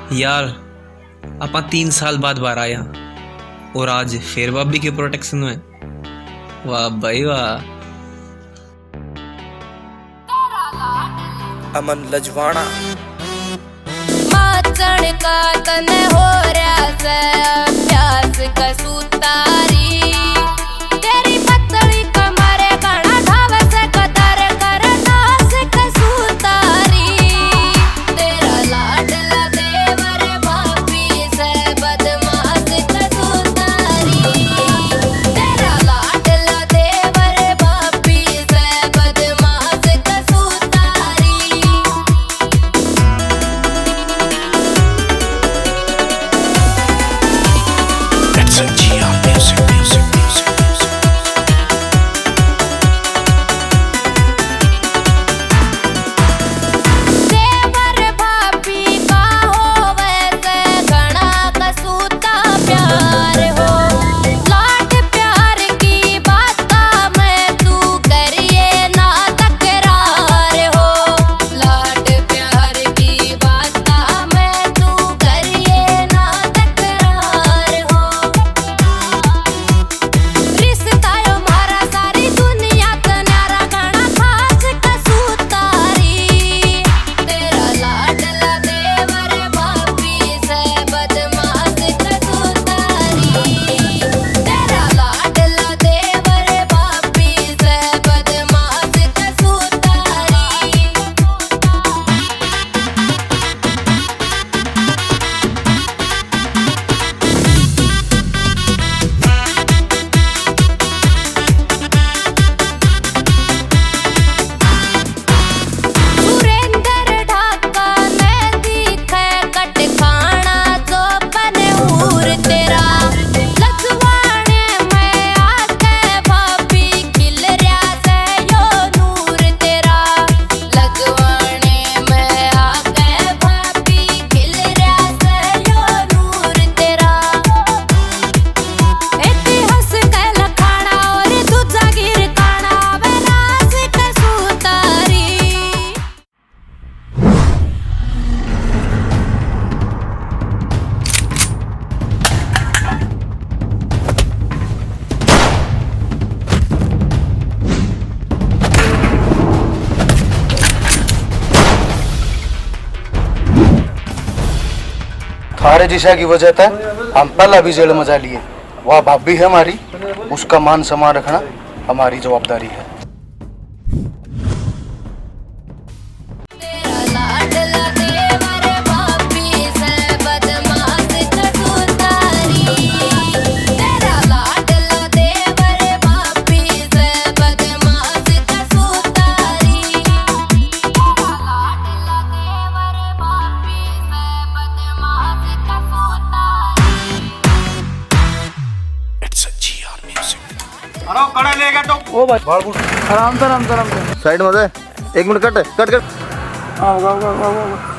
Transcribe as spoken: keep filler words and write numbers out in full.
यार अपा तीन साल बाद बाहर आया और आज फिर भाभी के प्रोटेक्शन में। वाह भाई वाह। अमन लजवाना माचण का तन हो रहा से प्यास का सुतारी तेरी पतली कमर गणा घाव से कदर कर नास का सुतारी तेरा लाडला देवर भाभी से बदमाश का सुतारी तेरा लाडला देवर भाभी से बदमाश का सुतारी। That's a G R music, music, music, music. देवर भाभी का हो वैसे घना कसूता प्यार हो लाड प्यार की बात में तू करिए ना तकरार हो लाड प्यार की बात में तू करिए ना तकरार हो रिश्ता यो मारा सारी दुनिया तन्यारा घना खास कसूतारी तेरा लाडला देवर भाभी से बदमाश कसूतारी तेरा लाडला देवर भाभी से बदमाश कसूतारी। सुरेंद्र ढाका में दिखे कट खाना तो बने हूर तेरा लखवाने में आके भाभी खिल रहा से यो नूर तेरा लखवाने में आके भाभी खिल रहा से यो नूर तेरा इतिहास का लखाना और दूजा गिर काना विनाश का सुतारी। थारे दिशा की वजह से हम पहला भी जेल मजा लिए। वह भाभी है हमारी, उसका मान सम्मान रखना हमारी जवाबदारी है। तेरा लाडला देवर भाभी से बदमाश का सुतारी तेरा लाडला देवर भाभी से बदमाश का सुतारी तेरा लाडला देवर भाभी से बदमाश का सुतारी। It's a G R music. अरे कड़ा लेगा तो ओ भाई आराम से आराम से आराम से साइड में दे। एक मिनट कट कट कट। आओ आओ आओ आओ